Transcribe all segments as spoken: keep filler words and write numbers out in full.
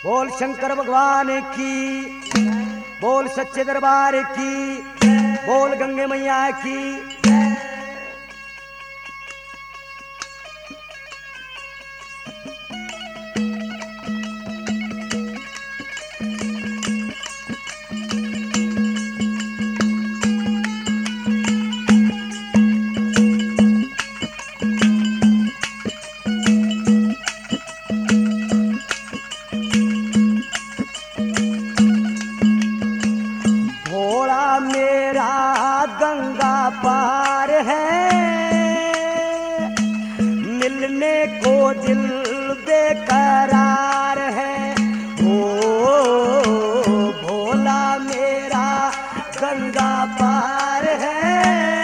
बोल शंकर भगवान की, बोल सच्चे दरबार की, बोल गंगे मैया की। भोला मेरा गंगा पार है, मिलने को दिल बेकरार है। ओ भोला मेरा गंगा पार है,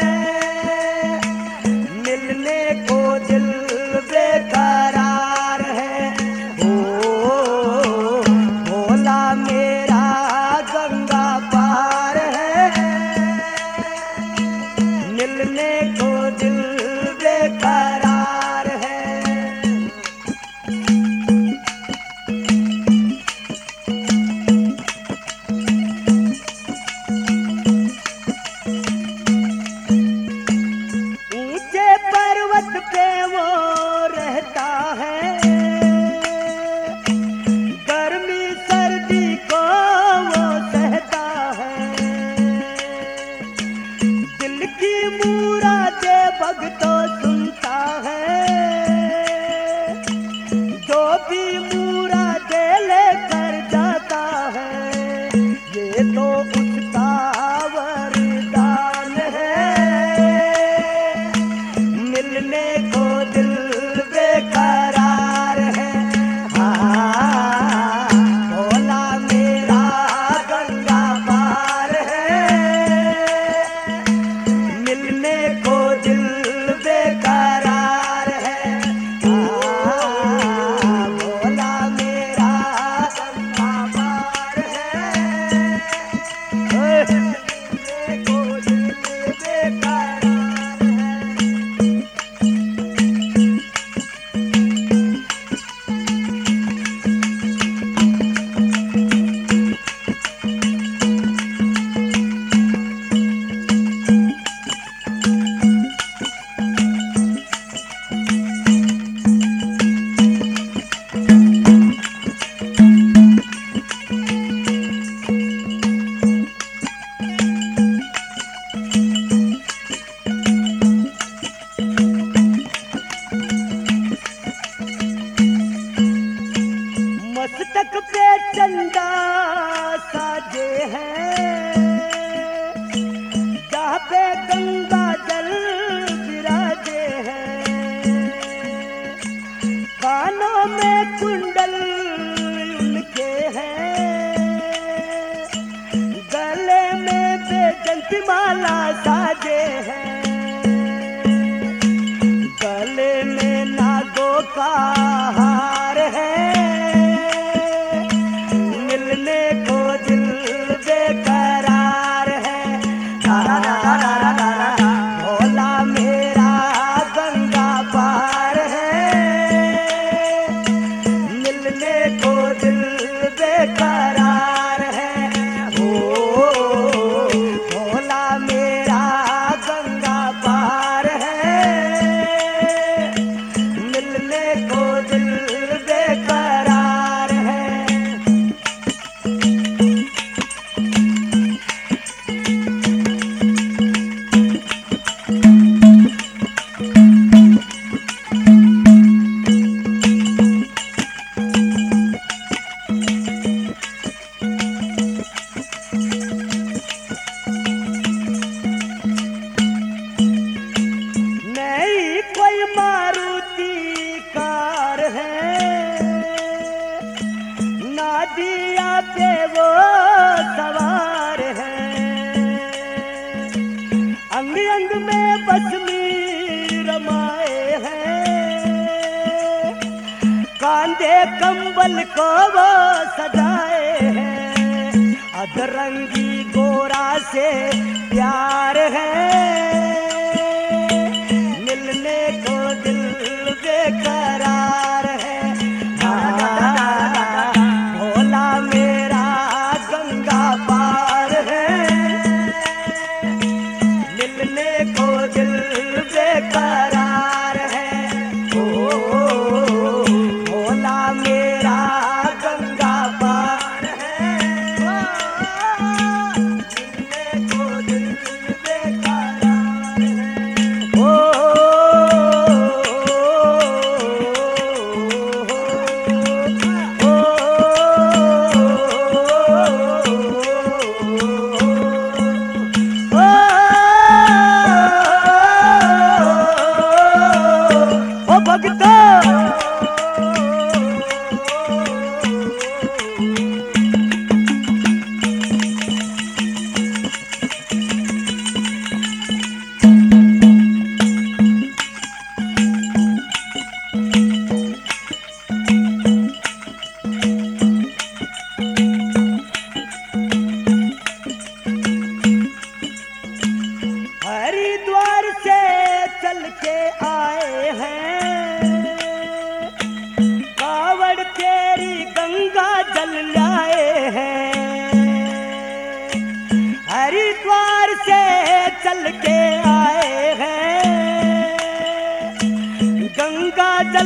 मिलने को दिल बेकरार है। ओ भोला मेरा गंगा पार है, मिलने को दिल बेकरार है। ऊंचे पर्वत पे वो रहता है, गर्मी सर्दी को वो सहता है। दिल की मुरादे भगतों सुनता है, जो भी मुरादे लेकर जाता है। ये तो उसका वरदान है, मिलने को दिल बेकरार है। हाँ, भोला मेरा गंगा पार है, मिलने को दिल बेकरार है। हाँ, भोला मेरा गंगा पार है, मिलने को दिल बेकरार है। मस्तक पे चंदा साजे हैं, जहाँ पे गंगा जल विराजे हैं। कानों में कुंडल उनके हैं, गले में बेजंती माला साजे हैं। गले में नागों का हार है, मिलने को दिल बेकरार है। भोला मेरा गंगा पार है, मिलने को दिल बेकरार है। ओ भोला मेरा गंगा पार है, मिलने को दिल बेकरार है। नहीं कोई मारुति कार है, नादिया पे वो सवार है। अंग अंग में बसमी रमाए हैं, कांधे कंबल को वो सजाए हैं। अधरंगी गोरा से प्यार है, मिलने को दिल बेकरार है। हाँ,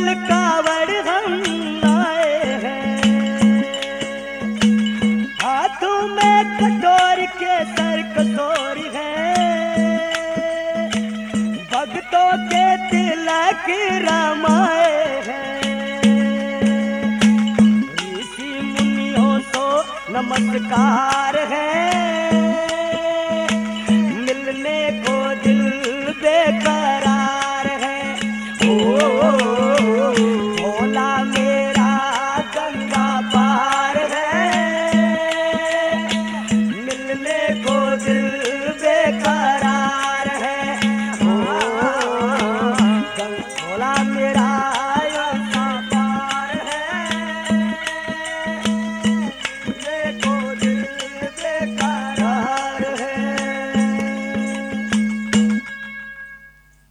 लाल कावड़ हम लाए हैं, हाथों में कटोरी के सर कसोरी है, भक्तों के तिलक रामाए हैं। ऋषि मुनियों तो नमस्कार